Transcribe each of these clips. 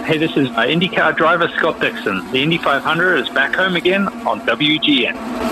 Hey, this is IndyCar driver Scott Dixon. The Indy 500 is back home again on WGN.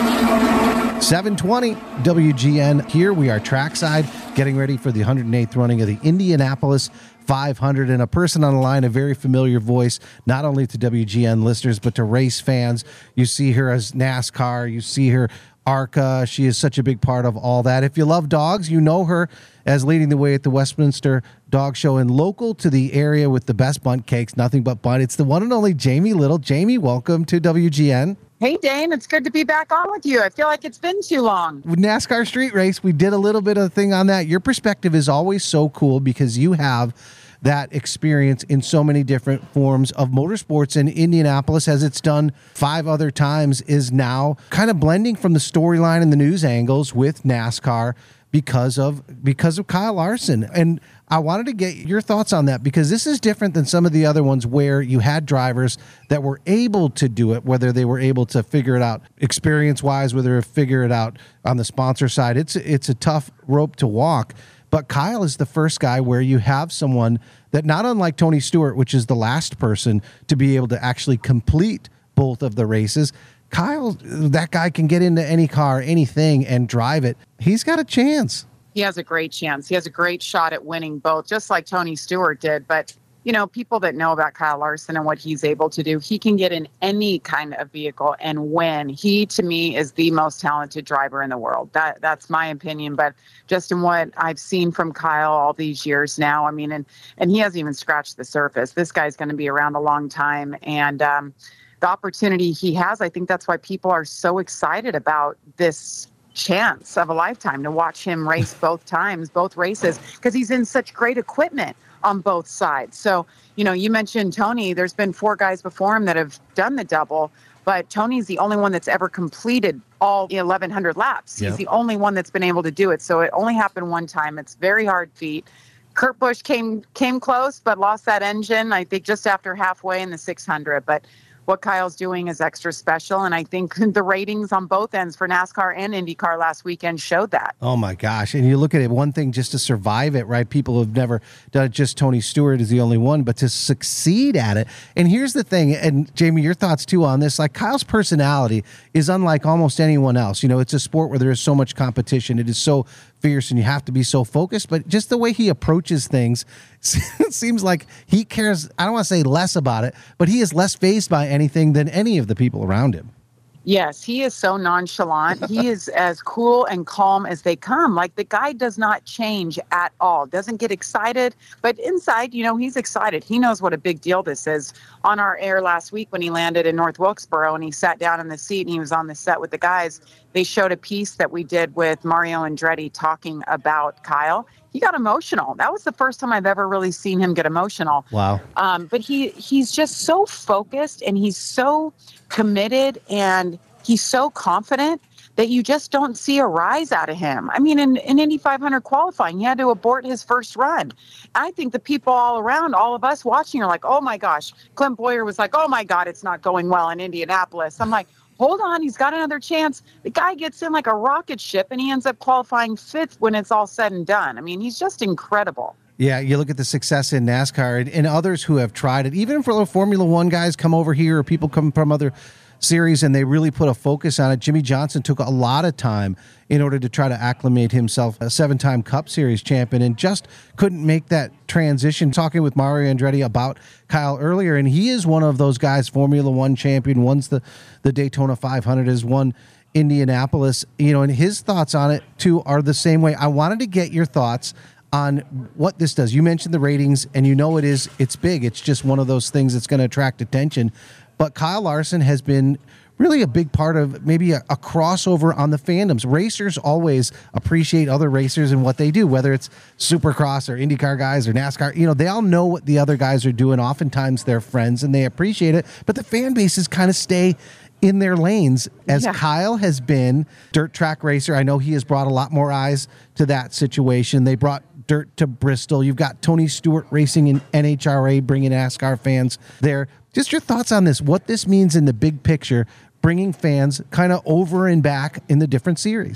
720 WGN. Here we are trackside, getting ready for the 108th running of the Indianapolis 500, and a person on the line, a very familiar voice, not only to WGN listeners, but to race fans. You see her as NASCAR. You see her ARCA. She is such a big part of all that. If you love dogs, you know her as leading the way at the Westminster Dog Show, and local to the area with the best bundt cakes, nothing but bundt. It's the one and only Jamie Little. Jamie, welcome to WGN. Hey, Dane, it's good to be back on with you. I feel like it's been too long. With NASCAR Street Race, we did a little bit of a thing on that. Your perspective is always so cool because you have that experience in so many different forms of motorsports, and Indianapolis, as it's done 5 other times, is now kind of blending from the storyline and the news angles with NASCAR because of Kyle Larson. And I wanted to get your thoughts on that because this is different than some of the other ones where you had drivers that were able to do it, whether they were able to figure it out experience-wise, whether they figure it out on the sponsor side. It's a tough rope to walk. But Kyle is the first guy where you have someone that, not unlike Tony Stewart, which is the last person to be able to actually complete both of the races, Kyle, that guy can get into any car, anything, and drive it. He's got a chance. He has a great chance. He has a great shot at winning both, just like Tony Stewart did. But, you know, people that know about Kyle Larson and what he's able to do, he can get in any kind of vehicle and win. He, to me, is the most talented driver in the world. That's my opinion. But just in what I've seen from Kyle all these years now, I mean, and he hasn't even scratched the surface. This guy's going to be around a long time. And the opportunity he has, I think that's why people are so excited about this chance of a lifetime to watch him race both races, because he's in such great equipment on both sides. So, you know, you mentioned Tony. There's been 4 guys before him that have done the double, but Tony's the only one that's ever completed all 1,100 laps. He's the only one that's been able to do it. So it only happened one time. It's very hard feat. Kurt Busch came close, but lost that engine, I think, just after halfway in the 600. But what Kyle's doing is extra special, and I think the ratings on both ends for NASCAR and IndyCar last weekend showed that. Oh, my gosh. And you look at it, one thing just to survive it, right? People have never done it. Just Tony Stewart is the only one, but to succeed at it. And here's the thing, and Jamie, your thoughts too on this, like Kyle's personality is unlike almost anyone else. You know, it's a sport where there is so much competition. It is so fierce and you have to be so focused, but just the way he approaches things, it seems like he cares, I don't want to say less about it, but he is less fazed by anything than any of the people around him. Yes, he is so nonchalant. He is as cool and calm as they come. Like, the guy does not change at all, doesn't get excited, but inside, you know, he's excited. He knows what a big deal this is. On our air last week when he landed in North Wilkesboro and he sat down in the seat and he was on the set with the guys, they showed a piece that we did with Mario Andretti talking about Kyle. He got emotional. That was the first time I've ever really seen him get emotional. Wow. But he's just so focused and he's so committed and he's so confident that you just don't see a rise out of him. I mean, in Indy 500 qualifying, he had to abort his first run. I think the people all around, all of us watching, are like, oh my gosh. Clint Boyer was like, oh my God, it's not going well in Indianapolis. I'm like, hold on, he's got another chance. The guy gets in like a rocket ship and he ends up qualifying 5th when it's all said and done. I mean, he's just incredible. Yeah, you look at the success in NASCAR and others who have tried it, even for Formula One guys come over here or people come from other series and they really put a focus on it. Jimmy Johnson took a lot of time in order to try to acclimate himself, a 7-time Cup Series champion, and just couldn't make that transition. Talking with Mario Andretti about Kyle earlier, and he is one of those guys, Formula One champion, won the Daytona 500, has won Indianapolis, you know, and his thoughts on it too are the same way. I wanted to get your thoughts on what this does. You mentioned the ratings, and you know it's big. It's just one of those things that's going to attract attention. But Kyle Larson has been really a big part of maybe a crossover on the fandoms. Racers always appreciate other racers and what they do, whether it's Supercross or IndyCar guys or NASCAR. You know, they all know what the other guys are doing. Oftentimes they're friends and they appreciate it, but the fan bases kind of stay in their lanes, as Kyle has been dirt track racer. I know he has brought a lot more eyes to that situation. They brought dirt to Bristol. You've got Tony Stewart racing in NHRA, bringing NASCAR fans there. Just your thoughts on this, what this means in the big picture, bringing fans kind of over and back in the different series.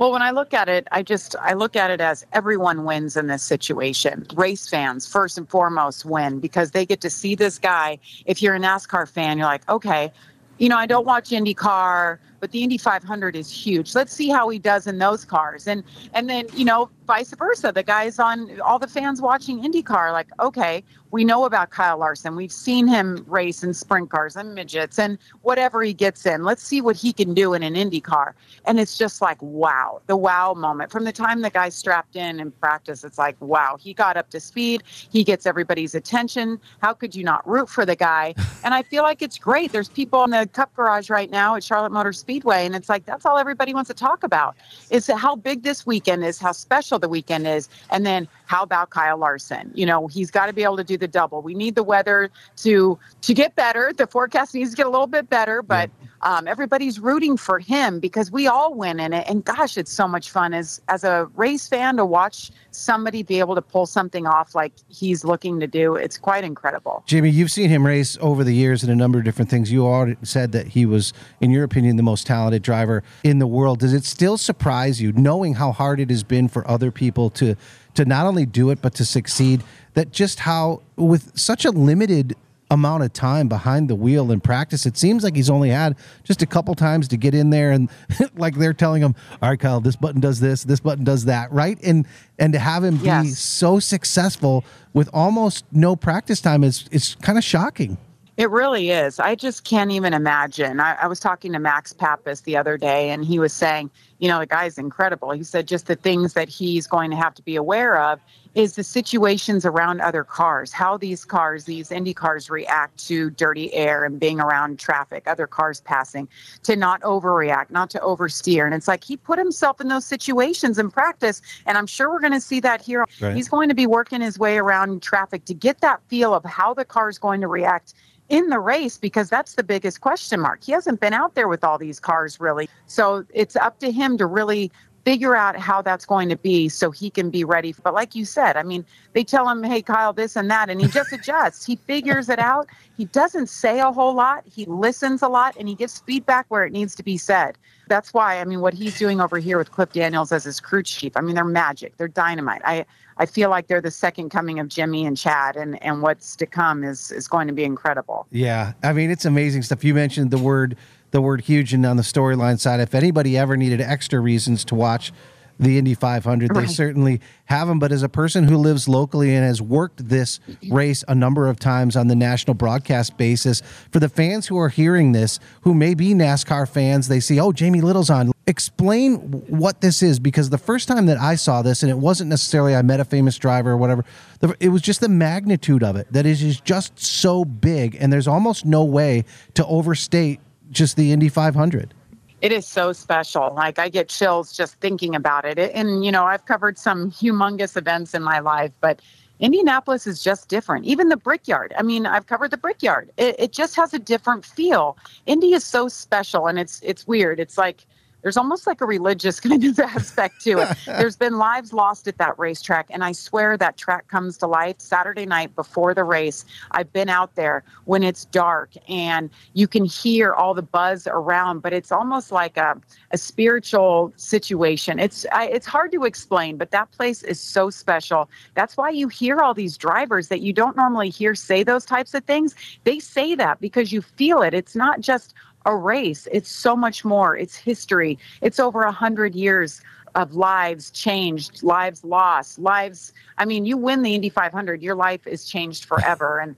Well, when I look at it, I look at it as everyone wins in this situation. Race fans, first and foremost, win because they get to see this guy. If you're a NASCAR fan, you're like, okay, I don't watch IndyCar, but the Indy 500 is huge. Let's see how he does in those cars. And then, vice versa. The guys on all the fans watching IndyCar, like, okay, we know about Kyle Larson. We've seen him race in sprint cars and midgets and whatever he gets in. Let's see what he can do in an Indy car. And it's just like, wow, the wow moment. From the time the guy strapped in practice, it's like, wow, he got up to speed. He gets everybody's attention. How could you not root for the guy? And I feel like it's great. There's people in the Cup Garage right now at Charlotte Motor Speedway. And it's like, that's all everybody wants to talk about is how big this weekend is, how special the weekend is. And then how about Kyle Larson? He's got to be able to do the double. We need the weather to get better. The forecast needs to get a little bit better, but everybody's rooting for him because we all win in it. And gosh, it's so much fun as a race fan to watch somebody be able to pull something off like he's looking to do. It's quite incredible. Jamie, you've seen him race over the years in a number of different things. You already said that he was, in your opinion, the most talented driver in the world. Does it still surprise you, knowing how hard it has been for other people to not only do it, but to succeed, that just how, with such a limited amount of time behind the wheel in practice, it seems like he's only had just a couple times to get in there and like they're telling him, all right, Kyle, this button does this button does that, right? And to have him be so successful with almost no practice time is kind of shocking. It really is. I just can't even imagine. I was talking to Max Pappas the other day, and he was saying, the guy's incredible. He said just the things that he's going to have to be aware of is the situations around other cars, how these Indy cars react to dirty air and being around traffic, other cars passing, to not overreact, not to oversteer. And it's like he put himself in those situations in practice, and I'm sure we're going to see that here. Right. He's going to be working his way around traffic to get that feel of how the car is going to react in the race, because that's the biggest question mark. He hasn't been out there with all these cars really. So it's up to him to really figure out how that's going to be so he can be ready. But like you said, they tell him, hey, Kyle, this and that, and he just adjusts. He figures it out. He doesn't say a whole lot. He listens a lot, and he gives feedback where it needs to be said. That's why, what he's doing over here with Cliff Daniels as his crew chief, they're magic. They're dynamite. I feel like they're the second coming of Jimmy and Chad, and what's to come is going to be incredible. Yeah. It's amazing stuff. You mentioned the word huge, and on the storyline side, if anybody ever needed extra reasons to watch the Indy 500, they certainly have them. But as a person who lives locally and has worked this race a number of times on the national broadcast basis, for the fans who are hearing this, who may be NASCAR fans, they see, oh, Jamie Little's on. Explain what this is, because the first time that I saw this, and it wasn't necessarily I met a famous driver or whatever, it was just the magnitude of it, that it is just so big, and there's almost no way to overstate just the Indy 500. It is so special. Like, I get chills just thinking about it. And, I've covered some humongous events in my life, but Indianapolis is just different. Even the Brickyard. I've covered the Brickyard. It just has a different feel. Indy is so special, and it's weird. It's like, there's almost like a religious kind of aspect to it. There's been lives lost at that racetrack, and I swear that track comes to life Saturday night before the race. I've been out there when it's dark, and you can hear all the buzz around, but it's almost like a spiritual situation. It's hard to explain, but that place is so special. That's why you hear all these drivers that you don't normally hear say those types of things. They say that because you feel it. It's not just a race. It's so much more. It's history. It's over 100 years of lives changed, lives lost, lives. You win the Indy 500, your life is changed forever. And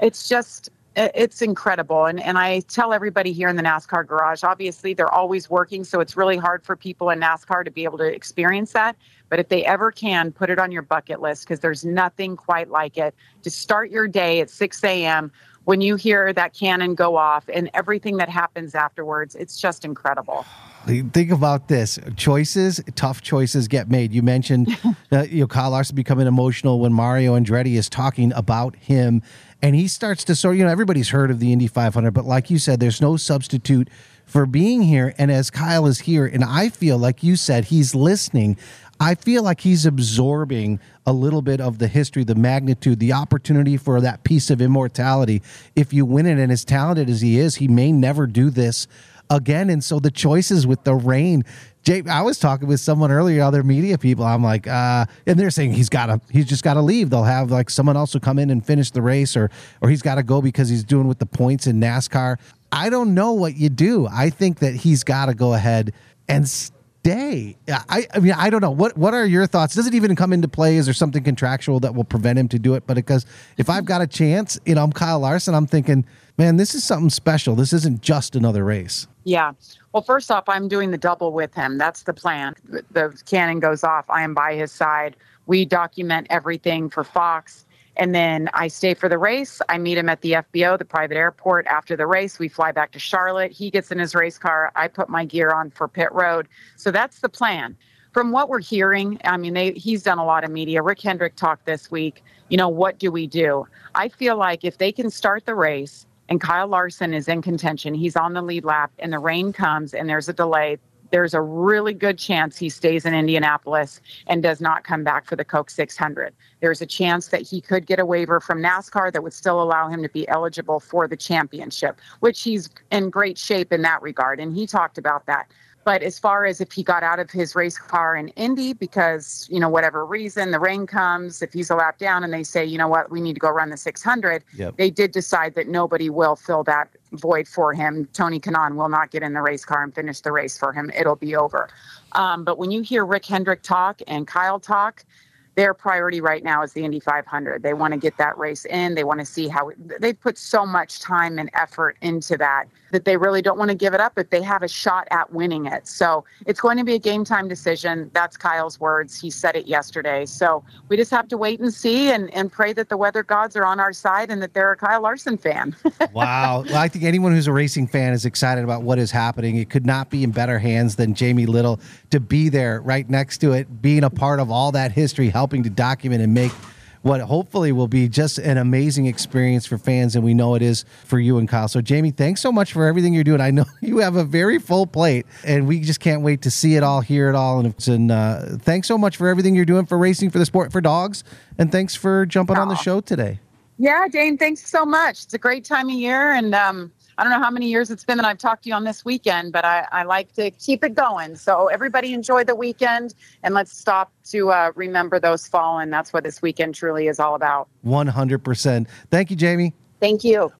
it's incredible. And I tell everybody here in the NASCAR garage, obviously they're always working, so it's really hard for people in NASCAR to be able to experience that. But if they ever can, put it on your bucket list, because there's nothing quite like it. To start your day at 6 a.m., when you hear that cannon go off and everything that happens afterwards, it's just incredible. Think about this. Tough choices get made. You mentioned Kyle Larson becoming emotional when Mario Andretti is talking about him, and he starts to everybody's heard of the Indy 500, but like you said, there's no substitute for being here. And as Kyle is here, and I feel like you said, he's listening, I feel like he's absorbing a little bit of the history, the magnitude, the opportunity for that piece of immortality. If you win it, and as talented as he is, he may never do this again. And so the choices with the rain, Jay, I was talking with someone earlier, other media people. I'm like, and they're saying he's just got to leave. They'll have like someone else who come in and finish the race, or he's got to go because he's doing with the points in NASCAR. I don't know what you do. I think that he's got to go ahead and stay. I mean, I don't know. What are your thoughts? Does it even come into play? Is there something contractual that will prevent him to do it? But because if I've got a chance, I'm Kyle Larson, I'm thinking, man, this is something special. This isn't just another race. Yeah. Well, first off, I'm doing the double with him. That's the plan. The cannon goes off. I am by his side. We document everything for Fox. And then I stay for the race. I meet him at the FBO, the private airport. After the race, we fly back to Charlotte. He gets in his race car. I put my gear on for pit road. So that's the plan. From what we're hearing, I mean, he's done a lot of media. Rick Hendrick talked this week. What do we do? I feel like if they can start the race and Kyle Larson is in contention, he's on the lead lap, and the rain comes and there's a delay, there's a really good chance he stays in Indianapolis and does not come back for the Coke 600. There's a chance that he could get a waiver from NASCAR that would still allow him to be eligible for the championship, which he's in great shape in that regard. And he talked about that. But as far as if he got out of his race car in Indy because, whatever reason, the rain comes, if he's a lap down and they say, you know what, we need to go run the 600, They did decide that nobody will fill that void for him. Tony Kanaan will not get in the race car and finish the race for him. It'll be over. But when you hear Rick Hendrick talk and Kyle talk, their priority right now is the Indy 500. They want to get that race in. They want to see how they put so much time and effort into that they really don't want to give it up if they have a shot at winning it. So it's going to be a game time decision. That's Kyle's words. He said it yesterday. So we just have to wait and see and pray that the weather gods are on our side and that they're a Kyle Larson fan. Wow. Well, I think anyone who's a racing fan is excited about what is happening. It could not be in better hands than Jamie Little to be there right next to it, being a part of all that history, helping to document and make what hopefully will be just an amazing experience for fans, and we know it is for you and Kyle. So, Jamie, thanks so much for everything you're doing. I know you have a very full plate, and we just can't wait to see it all, hear it all. And thanks so much for everything you're doing for racing, for the sport, for dogs, and thanks for jumping on the show today. Yeah, Dane, thanks so much. It's a great time of year, and I don't know how many years it's been that I've talked to you on this weekend, but I like to keep it going. So everybody enjoy the weekend, and let's stop to remember those fallen. That's what this weekend truly is all about. 100%. Thank you, Jamie. Thank you.